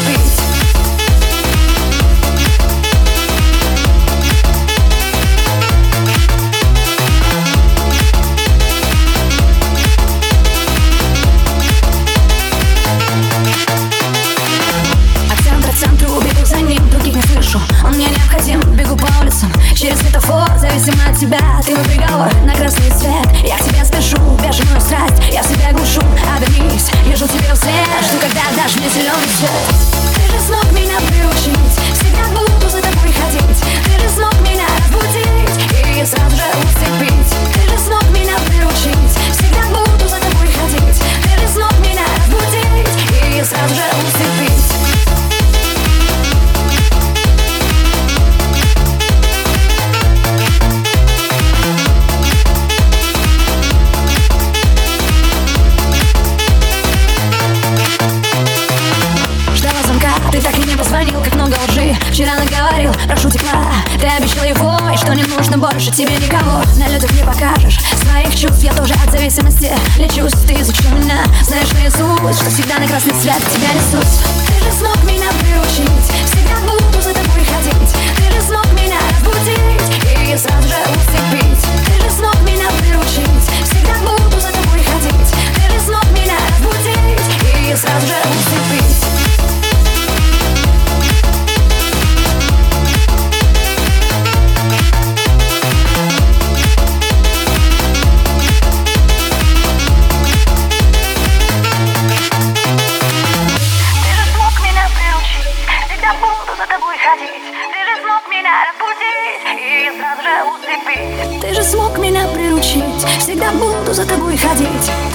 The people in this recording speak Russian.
усыпить. Он мне необходим, бегу по улицам через светофор, зависимо от тебя. Ты мой приговор на красный свет. Я к тебе спешу, бешеную страсть я в себя глушу. Обернись, езжу тебе вслед, жду, когда дашь мне зеленый свет. Ты же смог меня приучить, всегда буду за тобой ходить. Ты же смог меня разбудить и сразу же усыпить. Ты же смог меня приучить, всегда буду за тобой ходить. Ты же смог меня разбудить и сразу же усыпить. Ты так и не позвонил, как много лжи вчера наговорил, прошу тепла. Ты обещал его, и что не нужно больше тебе никого. На людях не покажешь своих чувств, я тоже от зависимости лечусь. Ты изучил меня, знаешь наизусть, что всегда на красный свет тебя несусь. Ты же смог меня приучить, всегда буду за тобой ходить. Ты же смог меня разбудить и сразу же усыпить. Ты же смог меня приучить, всегда буду за тобой ходить. Ты же смог меня разбудить и сразу же усыпить. Ты же смог меня разбудить и сразу же усыпить. Ты же смог меня приручить, всегда буду за тобой ходить.